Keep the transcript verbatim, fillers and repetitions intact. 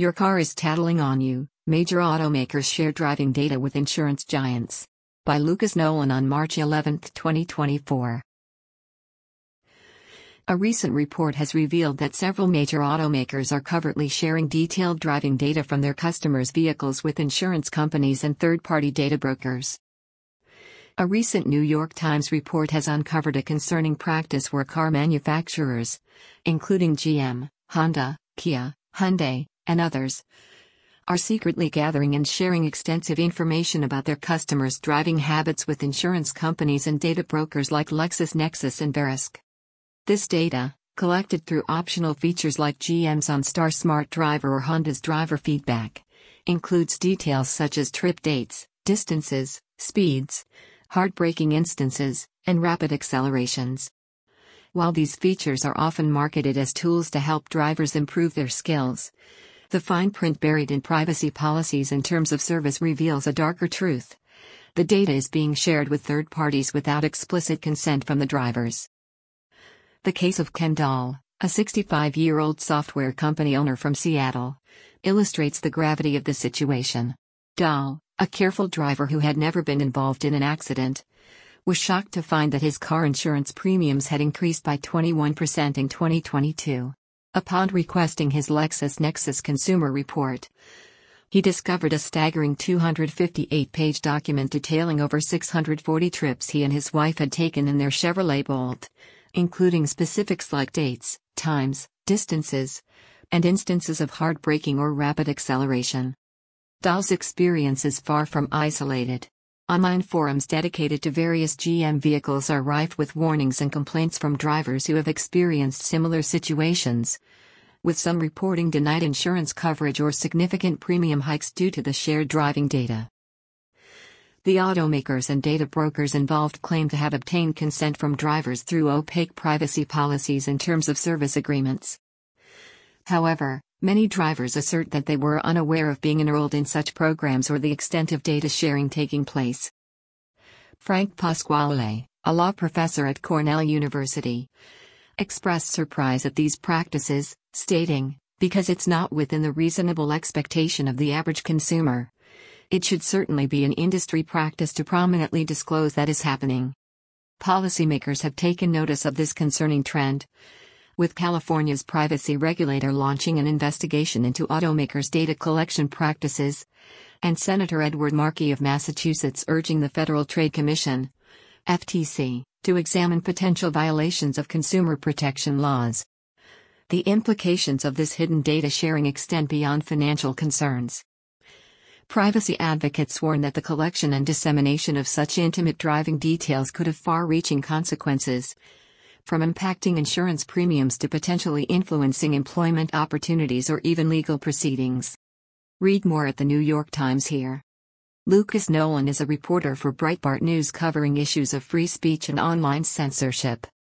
Your car is tattling on you. Major automakers share driving data with insurance giants. By Lucas Nolan on March eleventh, twenty twenty-four. A recent report has revealed that several major automakers are covertly sharing detailed driving data from their customers' vehicles with insurance companies and third-party data brokers. A recent New York Times report has uncovered a concerning practice where car manufacturers, including G M, Honda, Kia, Hyundai, and others, are secretly gathering and sharing extensive information about their customers' driving habits with insurance companies and data brokers like LexisNexis and Verisk. This data, collected through optional features like G M's OnStar Smart Driver or Honda's Driver Feedback, includes details such as trip dates, distances, speeds, hard braking instances, and rapid accelerations. While these features are often marketed as tools to help drivers improve their skills, the fine print buried in privacy policies and terms of service reveals a darker truth. The data is being shared with third parties without explicit consent from the drivers. The case of Ken Dahl, a sixty-five-year-old software company owner from Seattle, illustrates the gravity of the situation. Dahl, a careful driver who had never been involved in an accident, was shocked to find that his car insurance premiums had increased by twenty-one percent in twenty twenty-two. Upon requesting his LexisNexis consumer report, he discovered a staggering two hundred fifty-eight page document detailing over six hundred forty trips he and his wife had taken in their Chevrolet Bolt, including specifics like dates, times, distances, and instances of hard braking or rapid acceleration. Dahl's experience is far from isolated. Online forums dedicated to various G M vehicles are rife with warnings and complaints from drivers who have experienced similar situations, with some reporting denied insurance coverage or significant premium hikes due to the shared driving data. The automakers and data brokers involved claim to have obtained consent from drivers through opaque privacy policies and terms of service agreements. However, many drivers assert that they were unaware of being enrolled in such programs or the extent of data sharing taking place. Frank Pasquale, a law professor at Cornell University, expressed surprise at these practices, stating, "Because it's not within the reasonable expectation of the average consumer, it should certainly be an industry practice to prominently disclose that is happening." Policymakers have taken notice of this concerning trend, with California's privacy regulator launching an investigation into automakers' data collection practices, and Senator Edward Markey of Massachusetts urging the Federal Trade Commission, F T C, to examine potential violations of consumer protection laws. The implications of this hidden data sharing extend beyond financial concerns. Privacy advocates warn that the collection and dissemination of such intimate driving details could have far-reaching consequences, from impacting insurance premiums to potentially influencing employment opportunities or even legal proceedings. Read more at the New York Times here. Lucas Nolan is a reporter for Breitbart News covering issues of free speech and online censorship.